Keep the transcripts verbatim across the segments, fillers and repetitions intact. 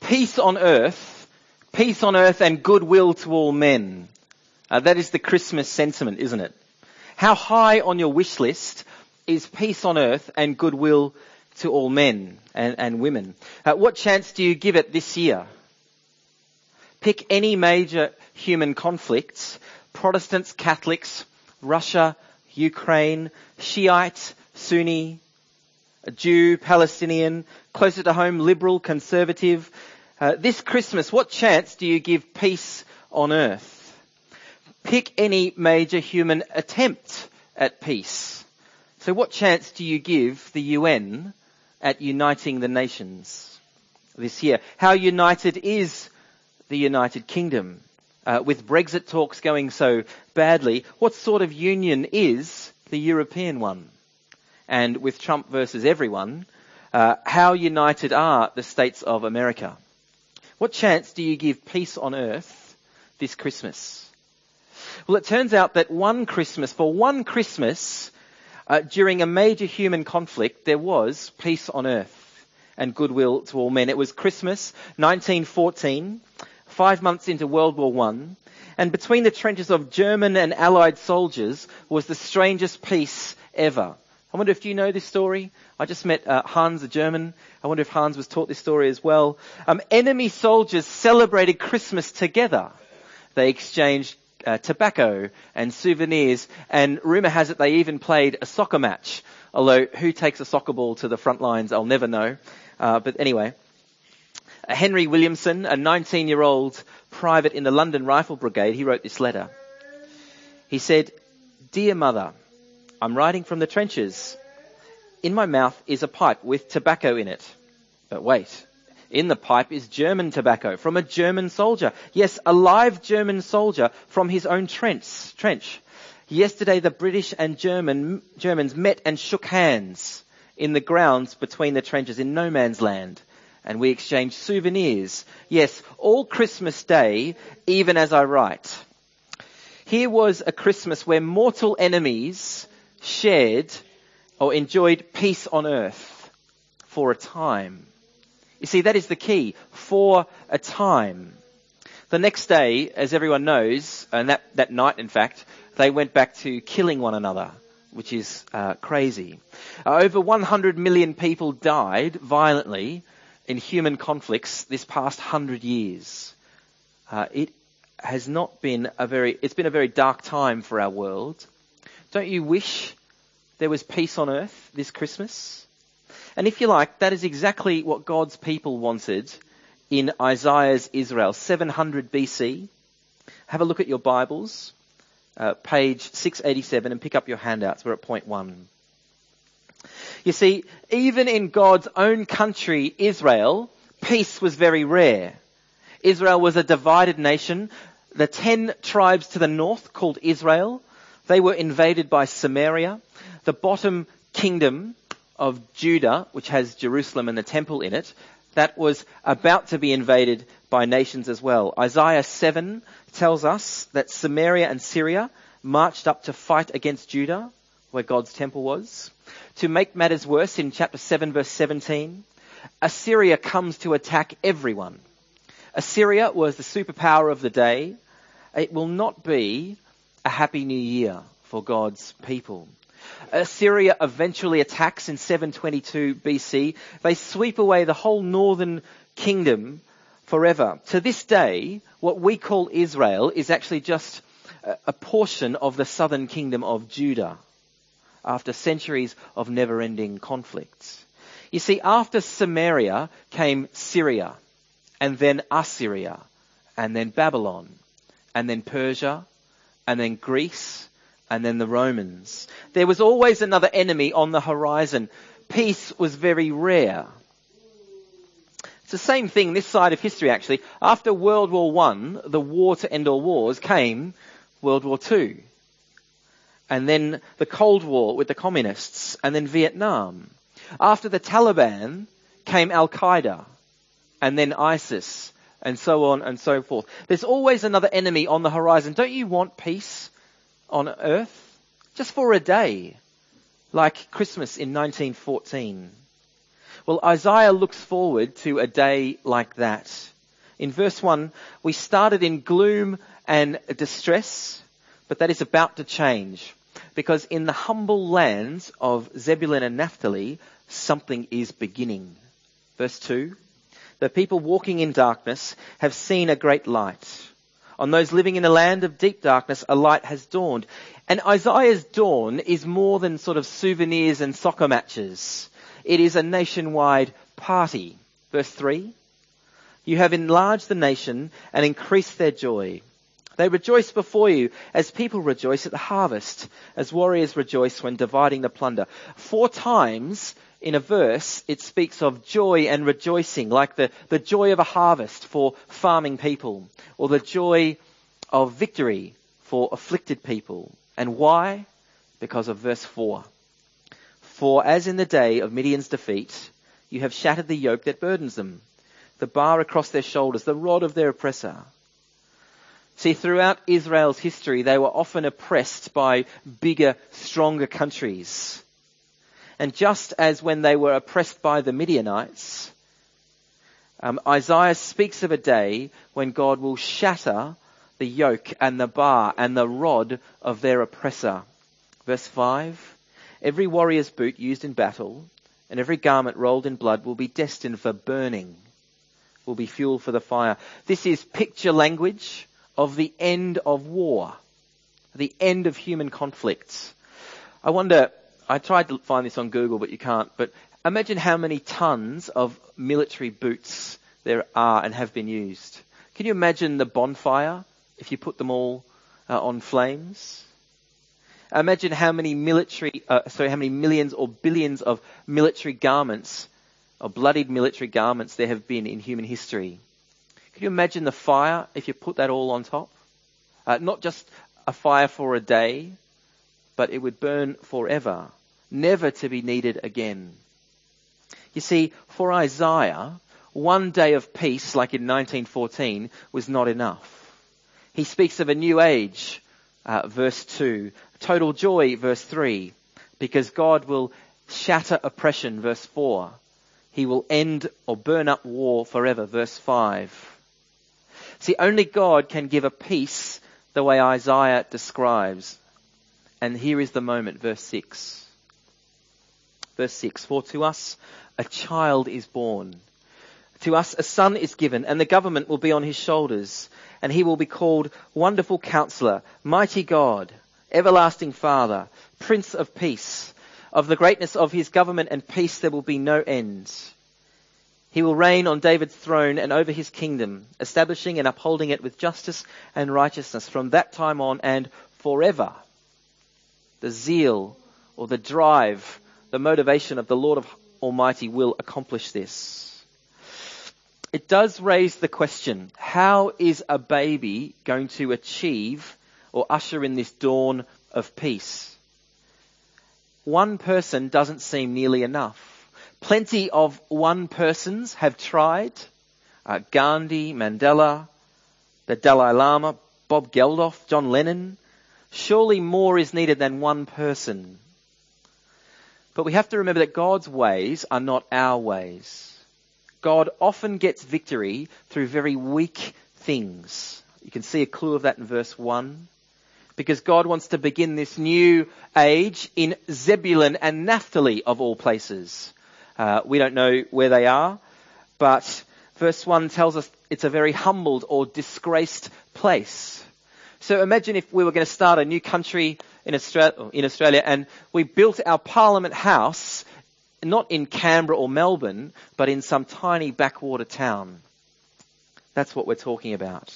Peace on earth, peace on earth and goodwill to all men. Uh, that is the Christmas sentiment, isn't it? How high on your wish list is peace on earth and goodwill to all men and, and women? Uh, what chance do you give it this year? Pick any major human conflicts: Protestants, Catholics, Russia, Ukraine, Shiite, Sunni, Jew, Palestinian, closer to home, liberal, conservative. Uh, this Christmas, what chance do you give peace on earth? Pick any major human attempt at peace. So what chance do you give the U N at uniting the nations this year? How united is the United Kingdom? Uh, with Brexit talks going so badly, what sort of union is the European one? And with Trump versus everyone, uh, how united are the states of America? What chance do you give peace on earth this Christmas? Well, it turns out that one Christmas, for one Christmas, uh, during a major human conflict, there was peace on earth and goodwill to all men. It was Christmas nineteen fourteen, five months into World War One, and between the trenches of German and Allied soldiers was the strangest peace ever. I wonder if you know this story. I just met uh, Hans, a German. I wonder if Hans was taught this story as well. Um, enemy soldiers celebrated Christmas together. They exchanged uh, tobacco and souvenirs, and rumour has it they even played a soccer match. Although who takes a soccer ball to the front lines, I'll never know. Uh, but anyway, uh, Henry Williamson, a nineteen-year-old private in the London Rifle Brigade, he wrote this letter. He said, "Dear Mother, I'm writing from the trenches. In my mouth is a pipe with tobacco in it. But wait, in the pipe is German tobacco from a German soldier. Yes, a live German soldier from his own trench. trench. Yesterday the British and German Germans met and shook hands in the grounds between the trenches in no man's land. And we exchanged souvenirs. Yes, all Christmas Day, even as I write." Here was a Christmas where mortal enemies shared or enjoyed peace on earth for a time. You see, that is the key, for a time. The next day, as everyone knows, and that, that night in fact, they went back to killing one another, which is uh, crazy. Uh, over one hundred million people died violently in human conflicts this past hundred years. Uh, it has not been a very, it's been a very dark time for our world. Don't you wish there was peace on earth this Christmas? And if you like, that is exactly what God's people wanted in Isaiah's Israel, seven hundred B C. Have a look at your Bibles, uh, page six eighty-seven, and pick up your handouts. We're at point one. You see, even in God's own country, Israel, peace was very rare. Israel was a divided nation. The ten tribes to the north, called Israel, they were invaded by Samaria. The bottom kingdom of Judah, which has Jerusalem and the temple in it, that was about to be invaded by nations as well. Isaiah seven tells us that Samaria and Syria marched up to fight against Judah, where God's temple was. To make matters worse, in chapter seven, verse seventeen, Assyria comes to attack everyone. Assyria was the superpower of the day. It will not be a happy new year for God's people. Assyria eventually attacks in seven twenty-two B C. They sweep away the whole northern kingdom forever. To this day, what we call Israel is actually just a portion of the southern kingdom of Judah after centuries of never-ending conflicts. You see, after Samaria came Syria, and then Assyria, and then Babylon, and then Persia, and then Greece, and then the Romans. There was always another enemy on the horizon. Peace was very rare. It's the same thing this side of history, actually. After World War One, the war to end all wars, came World War Two. And then the Cold War with the communists, and then Vietnam. After the Taliban came Al-Qaeda, and then ISIS, and so on and so forth. There's always another enemy on the horizon. Don't you want peace on earth? Just for a day, like Christmas in nineteen fourteen. Well, Isaiah looks forward to a day like that. In verse one, we started in gloom and distress, but that is about to change. Because in the humble lands of Zebulun and Naphtali, something is beginning. Verse two, the people walking in darkness have seen a great light. On those living in a land of deep darkness, a light has dawned. And Isaiah's dawn is more than sort of souvenirs and soccer matches. It is a nationwide party. Verse three, you have enlarged the nation and increased their joy. They rejoice before you as people rejoice at the harvest, as warriors rejoice when dividing the plunder. Four times in a verse, it speaks of joy and rejoicing, like the, the joy of a harvest for farming people, or the joy of victory for afflicted people. And why? Because of verse four. For as in the day of Midian's defeat, you have shattered the yoke that burdens them, the bar across their shoulders, the rod of their oppressor. See, throughout Israel's history, they were often oppressed by bigger, stronger countries. And just as when they were oppressed by the Midianites, um, Isaiah speaks of a day when God will shatter the yoke and the bar and the rod of their oppressor. Verse five, every warrior's boot used in battle and every garment rolled in blood will be destined for burning, will be fuel for the fire. This is picture language of the end of war, the end of human conflicts. I wonder, I tried to find this on Google, but you can't, but imagine how many tons of military boots there are and have been used. Can you imagine the bonfire if you put them all uh, on flames? Imagine how many military, uh, sorry, how many millions or billions of military garments, or bloodied military garments there have been in human history. Can you imagine the fire if you put that all on top? Uh, not just a fire for a day, but it would burn forever, never to be needed again. You see, for Isaiah, one day of peace, like in nineteen fourteen, was not enough. He speaks of a new age, uh, verse two, total joy, verse three, because God will shatter oppression, verse four. He will end or burn up war forever, verse five. See, only God can give a peace the way Isaiah describes. And here is the moment, verse six. Verse six, for to us a child is born. To us a son is given, and the government will be on his shoulders. And he will be called Wonderful Counselor, Mighty God, Everlasting Father, Prince of Peace. Of the greatness of his government and peace there will be no end. He will reign on David's throne and over his kingdom, establishing and upholding it with justice and righteousness from that time on and forever. The zeal or the drive, the motivation of the Lord of Almighty will accomplish this. It does raise the question, how is a baby going to achieve or usher in this dawn of peace? One person doesn't seem nearly enough. Plenty of one persons have tried. Uh, Gandhi, Mandela, the Dalai Lama, Bob Geldof, John Lennon. Surely more is needed than one person. But we have to remember that God's ways are not our ways. God often gets victory through very weak things. You can see a clue of that in verse one. Because God wants to begin this new age in Zebulun and Naphtali of all places. Uh, we don't know where they are, but verse one tells us it's a very humbled or disgraced place. So imagine if we were going to start a new country in Australia, in Australia and we built our Parliament House not in Canberra or Melbourne, but in some tiny backwater town. That's what we're talking about.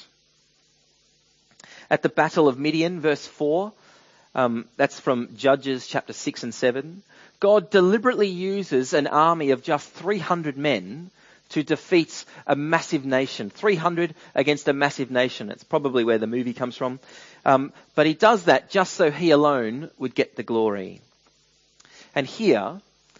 At the Battle of Midian, verse four, um, that's from Judges chapter six and seven. God deliberately uses an army of just three hundred men to defeat a massive nation. three hundred against a massive nation. It's probably where the movie comes from. Um, but he does that just so he alone would get the glory. And here,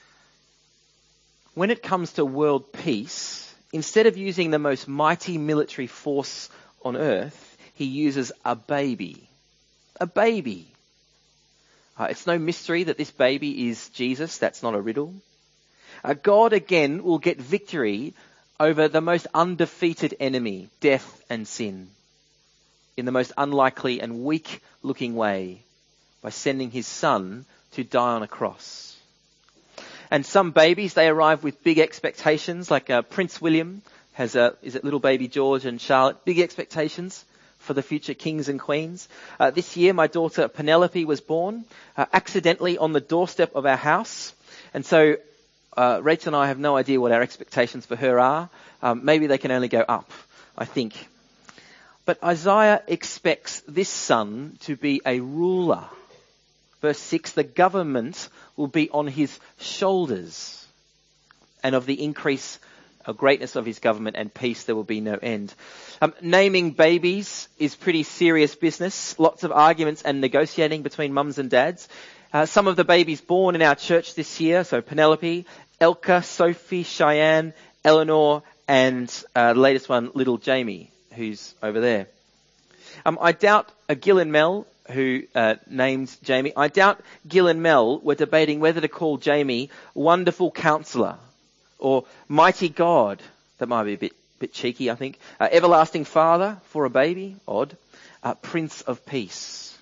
when it comes to world peace, instead of using the most mighty military force on earth, he uses a baby. A baby. Uh, it's no mystery that this baby is Jesus. That's not a riddle. Uh, God again will get victory over the most undefeated enemy, death and sin, in the most unlikely and weak-looking way, by sending his son to die on a cross. And some babies, they arrive with big expectations, like uh, Prince William has a, is it little baby George and Charlotte, big expectations for the future kings and queens. Uh, this year, my daughter Penelope was born uh, accidentally on the doorstep of our house. And so uh, Rachel and I have no idea what our expectations for her are. Um, maybe they can only go up, I think. But Isaiah expects this son to be a ruler. Verse six, the government will be on his shoulders, and of the increase of greatness of his government and peace there will be no end. Um, naming babies is pretty serious business. Lots of arguments and negotiating between mums and dads. Uh, some of the babies born in our church this year, so Penelope, Elka, Sophie, Cheyenne, Eleanor, and uh, the latest one, little Jamie, who's over there. Um, I doubt uh, Gil and Mel, who uh, named Jamie, I doubt Gil and Mel were debating whether to call Jamie Wonderful Counselor or Mighty God. That might be a bit, bit cheeky, I think. Uh, Everlasting Father for a baby, odd. Uh, Prince of Peace.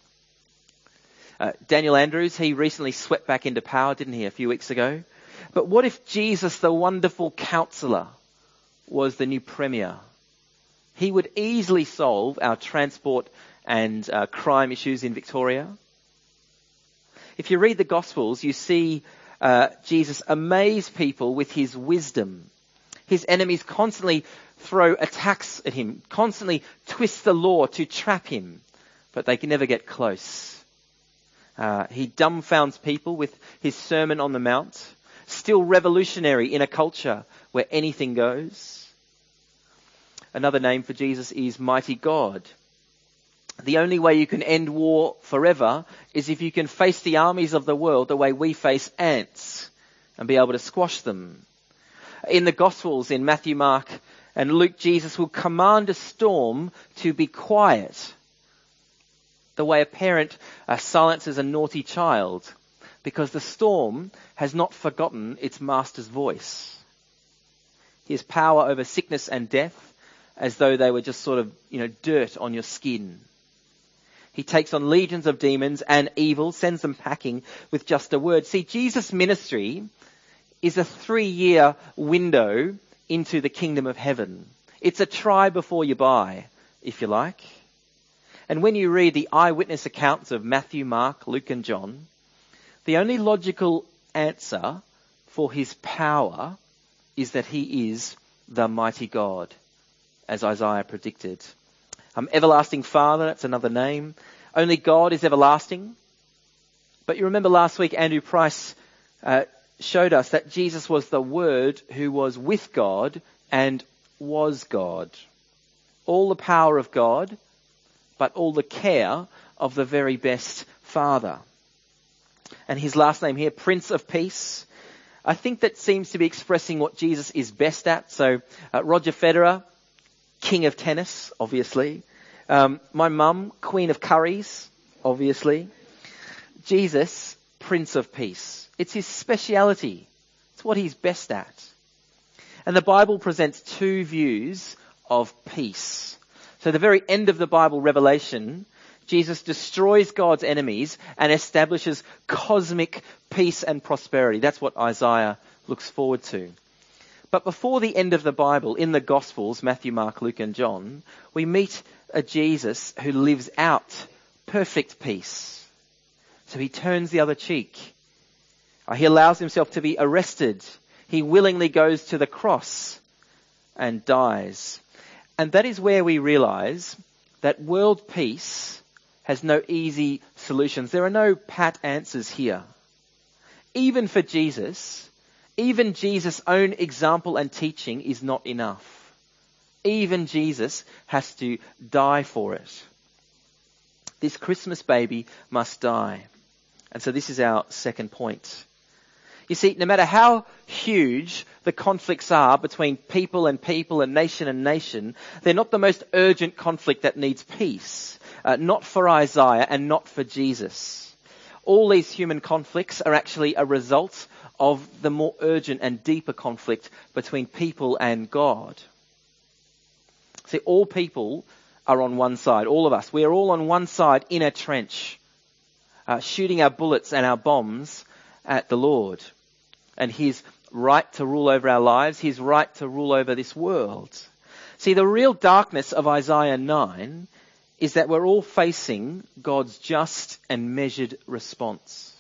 Uh, Daniel Andrews, he recently swept back into power, didn't he, a few weeks ago? But what if Jesus, the Wonderful Counselor, was the new Premier? He would easily solve our transport and uh, crime issues in Victoria. If you read the Gospels, you see uh, Jesus amaze people with his wisdom. His enemies constantly throw attacks at him, constantly twist the law to trap him, but they can never get close. Uh, he dumbfounds people with his Sermon on the Mount, still revolutionary in a culture where anything goes. Another name for Jesus is Mighty God. The only way you can end war forever is if you can face the armies of the world the way we face ants and be able to squash them. In the Gospels, in Matthew, Mark, and Luke, Jesus will command a storm to be quiet, the way a parent uh, silences a naughty child, because the storm has not forgotten its master's voice. He has power over sickness and death, as though they were just sort of, you know, dirt on your skin. He takes on legions of demons and evil, sends them packing with just a word. See, Jesus' ministry is a three-year window into the kingdom of heaven. It's a try before you buy, if you like. And when you read the eyewitness accounts of Matthew, Mark, Luke and John, the only logical answer for his power is that he is the mighty God, as Isaiah predicted. Um, Everlasting Father, that's another name. Only God is everlasting. But you remember last week Andrew Price uh, showed us that Jesus was the Word who was with God and was God. All the power of God, but all the care of the very best Father. And his last name here, Prince of Peace. I think that seems to be expressing what Jesus is best at. So uh, Roger Federer, King of tennis, obviously. Um, my mum, Queen of curries, obviously. Jesus, Prince of Peace. It's his speciality. It's what he's best at. And the Bible presents two views of peace. So the very end of the Bible, Revelation, Jesus destroys God's enemies and establishes cosmic peace and prosperity. That's what Isaiah looks forward to. But before the end of the Bible, in the Gospels, Matthew, Mark, Luke and John, we meet a Jesus who lives out perfect peace. So he turns the other cheek. He allows himself to be arrested. He willingly goes to the cross and dies. And that is where we realize that world peace has no easy solutions. There are no pat answers here. Even for Jesus, even Jesus' own example and teaching is not enough. Even Jesus has to die for it. This Christmas baby must die. And so this is our second point. You see, no matter how huge the conflicts are between people and people and nation and nation, they're not the most urgent conflict that needs peace. Uh, not for Isaiah and not for Jesus. All these human conflicts are actually a result of the more urgent and deeper conflict between people and God. See, all people are on one side, all of us. We are all on one side in a trench, uh, shooting our bullets and our bombs at the Lord and his right to rule over our lives, his right to rule over this world. See, the real darkness of Isaiah nine is that we're all facing God's just and measured response.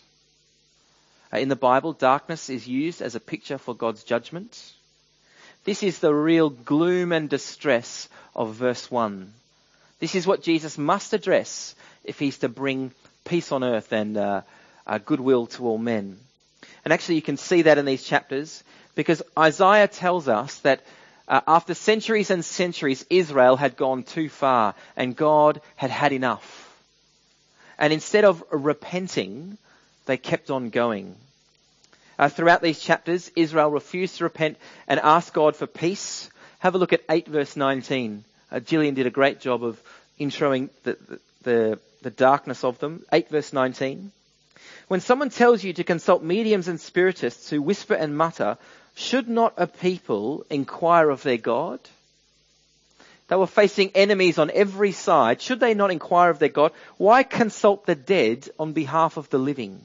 Uh, in the Bible, darkness is used as a picture for God's judgment. This is the real gloom and distress of verse one. This is what Jesus must address if he's to bring peace on earth and uh, uh, goodwill to all men. And actually you can see that in these chapters because Isaiah tells us that uh, after centuries and centuries, Israel had gone too far and God had had enough. And instead of repenting, they kept on going. Uh, throughout these chapters, Israel refused to repent and ask God for peace. Have a look at eight verse nineteen. Uh, Gillian did a great job of introing the, the, the, the darkness of them. eight verse nineteen. When someone tells you to consult mediums and spiritists who whisper and mutter, should not a people inquire of their God? They were facing enemies on every side. Should they not inquire of their God? Why consult the dead on behalf of the living?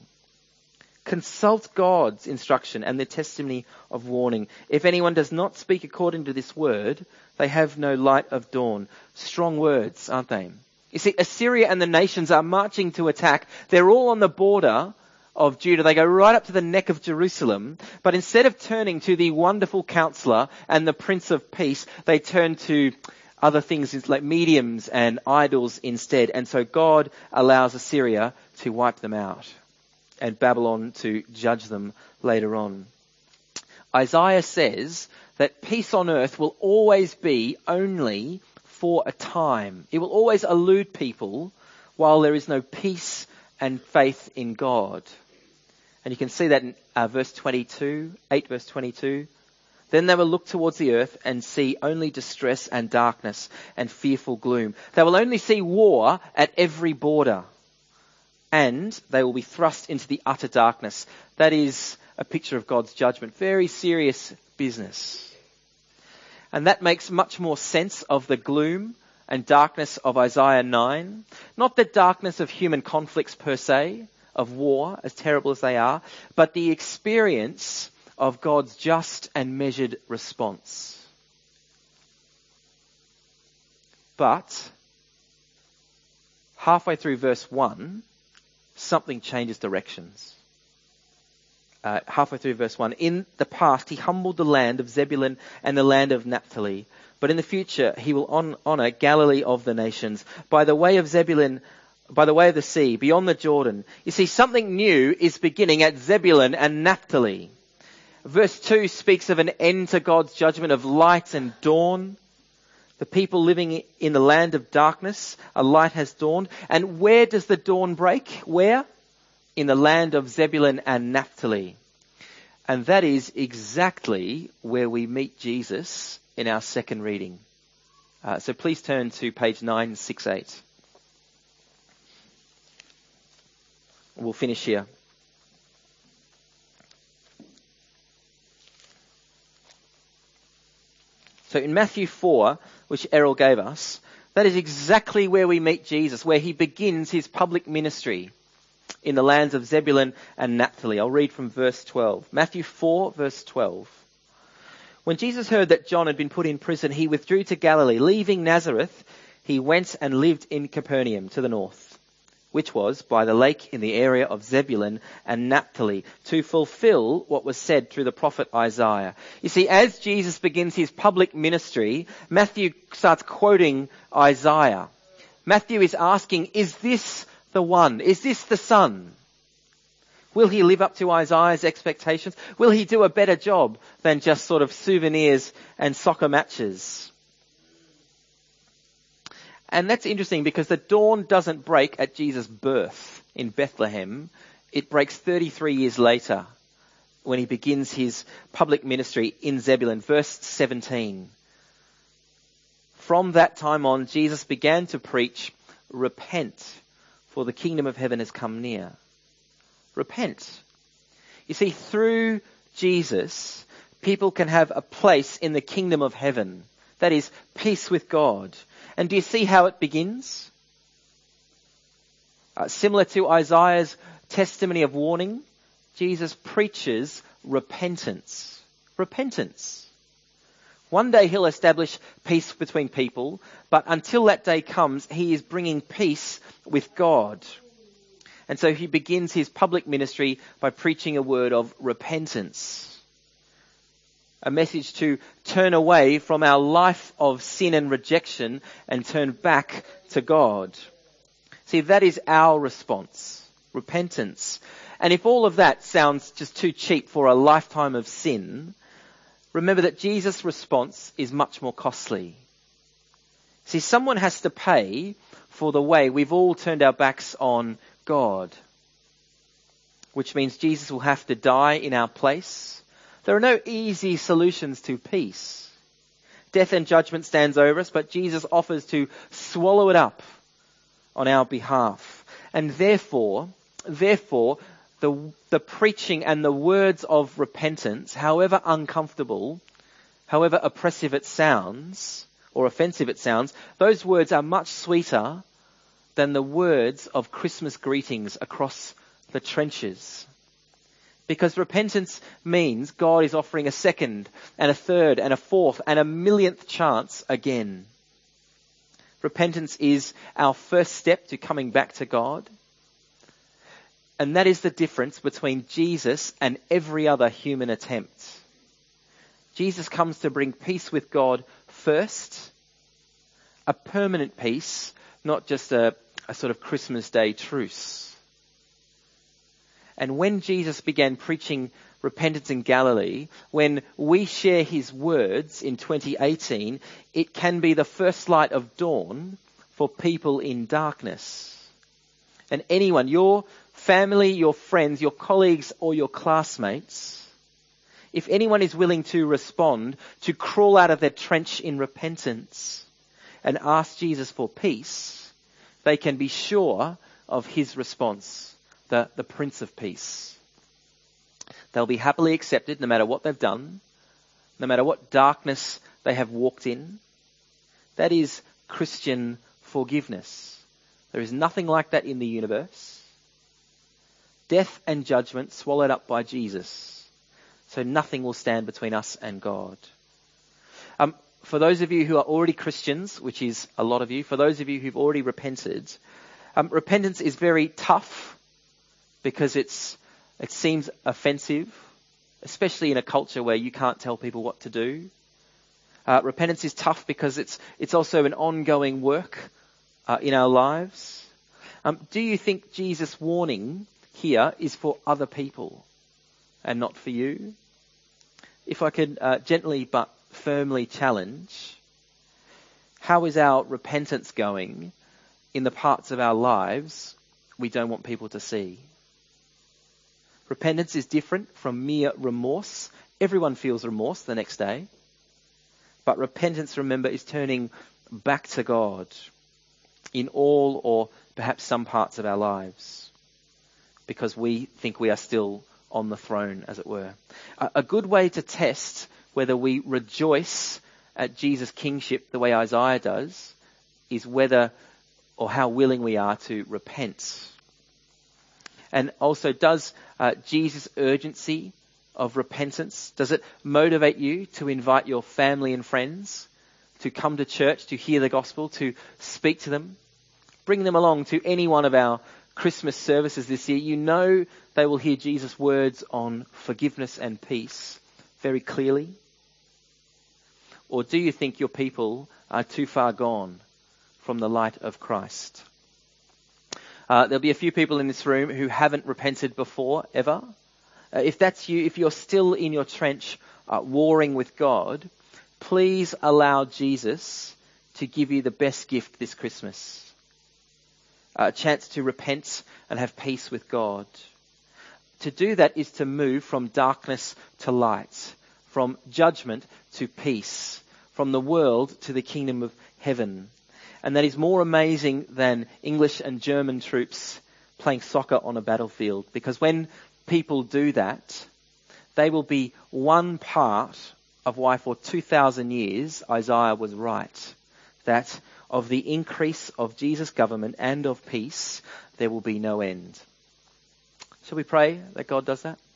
Consult God's instruction and the testimony of warning. If anyone does not speak according to this word, they have no light of dawn. Strong words, aren't they? You see, Assyria and the nations are marching to attack. They're all on the border of Judah. They go right up to the neck of Jerusalem. But instead of turning to the wonderful counselor and the Prince of Peace, they turn to other things like mediums and idols instead. And so God allows Assyria to wipe them out and Babylon to judge them later on. Isaiah says that peace on earth will always be only for a time. It will always elude people while there is no peace and faith in God. And you can see that in uh, verse twenty-two, eight verse twenty-two. Then they will look towards the earth and see only distress and darkness and fearful gloom. They will only see war at every border. And they will be thrust into the utter darkness. That is a picture of God's judgment. Very serious business. And that makes much more sense of the gloom and darkness of Isaiah nine. Not the darkness of human conflicts per se, of war, as terrible as they are, but the experience of God's just and measured response. But halfway through verse one, something changes directions. Uh, halfway through verse one, in the past he humbled the land of Zebulun and the land of Naphtali, but in the future he will on, honor Galilee of the nations by the way of Zebulun, by the way of the sea, beyond the Jordan. You see, something new is beginning at Zebulun and Naphtali. Verse two speaks of an end to God's judgment of light and dawn. The people living in the land of darkness, a light has dawned. And where does the dawn break? Where? In the land of Zebulun and Naphtali. And that is exactly where we meet Jesus in our second reading. Uh, so please turn to page nine sixty-eight. We'll finish here. So in Matthew four, which Errol gave us, that is exactly where we meet Jesus, where he begins his public ministry in the lands of Zebulun and Naphtali. I'll read from verse twelve. Matthew four, verse twelve. When Jesus heard that John had been put in prison, he withdrew to Galilee. Leaving Nazareth, he went and lived in Capernaum to the north, which was by the lake in the area of Zebulun and Naphtali, to fulfill what was said through the prophet Isaiah. You see, as Jesus begins his public ministry, Matthew starts quoting Isaiah. Matthew is asking, is this the one? Is this the Son? Will he live up to Isaiah's expectations? Will he do a better job than just sort of souvenirs and soccer matches? And that's interesting because the dawn doesn't break at Jesus' birth in Bethlehem. It breaks thirty-three years later when he begins his public ministry in Zebulun. Verse seventeen. From that time on, Jesus began to preach, repent, for the kingdom of heaven has come near. Repent. You see, through Jesus, people can have a place in the kingdom of heaven. That is, peace with God. And do you see how it begins? Uh, similar to Isaiah's testimony of warning, Jesus preaches repentance. Repentance. One day he'll establish peace between people, but until that day comes, he is bringing peace with God. And so he begins his public ministry by preaching a word of repentance. A message to turn away from our life of sin and rejection and turn back to God. See, that is our response. Repentance. And if all of that sounds just too cheap for a lifetime of sin, remember that Jesus' response is much more costly. See, someone has to pay for the way we've all turned our backs on God, which means Jesus will have to die in our place. There are no easy solutions to peace. Death and judgment stands over us, but Jesus offers to swallow it up on our behalf. And therefore, therefore, the, the preaching and the words of repentance, however uncomfortable, however oppressive it sounds, or offensive it sounds, those words are much sweeter than the words of Christmas greetings across the trenches. Because repentance means God is offering a second and a third and a fourth and a millionth chance again. Repentance is our first step to coming back to God. And that is the difference between Jesus and every other human attempt. Jesus comes to bring peace with God first, a permanent peace, not just a, a sort of Christmas Day truce. And when Jesus began preaching repentance in Galilee, when we share his words in twenty eighteen, it can be the first light of dawn for people in darkness. And anyone, your family, your friends, your colleagues, or your classmates, if anyone is willing to respond, to crawl out of their trench in repentance and ask Jesus for peace, they can be sure of his response. The, the Prince of Peace. They'll be happily accepted no matter what they've done, no matter what darkness they have walked in. That is Christian forgiveness. There is nothing like that in the universe. Death and judgment swallowed up by Jesus. So nothing will stand between us and God. Um, for those of you who are already Christians, which is a lot of you, for those of you who've already repented, um, repentance is very tough. Because it's it seems offensive, especially in a culture where you can't tell people what to do. Uh, repentance is tough because it's it's also an ongoing work uh, in our lives. Um, do you think Jesus' warning here is for other people and not for you? If I could uh, gently but firmly challenge, how is our repentance going in the parts of our lives we don't want people to see? Repentance is different from mere remorse. Everyone feels remorse the next day. But repentance, remember, is turning back to God in all or perhaps some parts of our lives because we think we are still on the throne, as it were. A, a good way to test whether we rejoice at Jesus' kingship the way Isaiah does is whether or how willing we are to repent. And also, does uh, Jesus' urgency of repentance, does it motivate you to invite your family and friends to come to church, to hear the gospel, to speak to them? Bring them along to any one of our Christmas services this year. You know they will hear Jesus' words on forgiveness and peace very clearly. Or do you think your people are too far gone from the light of Christ? Uh, there'll be a few people in this room who haven't repented before, ever. Uh, if that's you, if you're still in your trench uh, warring with God, please allow Jesus to give you the best gift this Christmas. A chance to repent and have peace with God. To do that is to move from darkness to light, from judgment to peace, from the world to the kingdom of heaven. And that is more amazing than English and German troops playing soccer on a battlefield. Because when people do that, they will be one part of why for two thousand years Isaiah was right, that of the increase of Jesus' government and of peace, there will be no end. Shall we pray that God does that?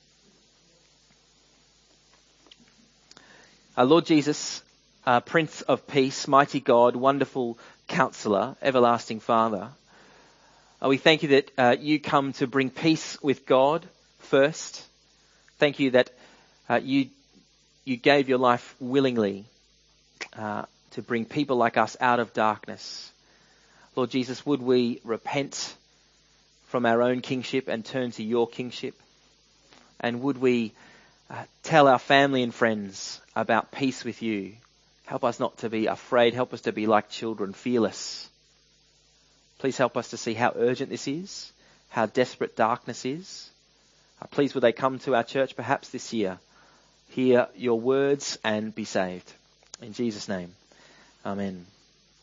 Our Lord Jesus, uh, Prince of Peace, mighty God, wonderful Counselor, everlasting Father, uh, we thank you that uh, you come to bring peace with God first. Thank you that uh, you you gave your life willingly uh, to bring people like us out of darkness. Lord Jesus, would we repent from our own kingship and turn to your kingship? And would we uh, tell our family and friends about peace with you? Help us not to be afraid. Help us to be like children, fearless. Please help us to see how urgent this is, how desperate darkness is. Uh, please would they come to our church perhaps this year, hear your words and be saved. In Jesus' name, amen.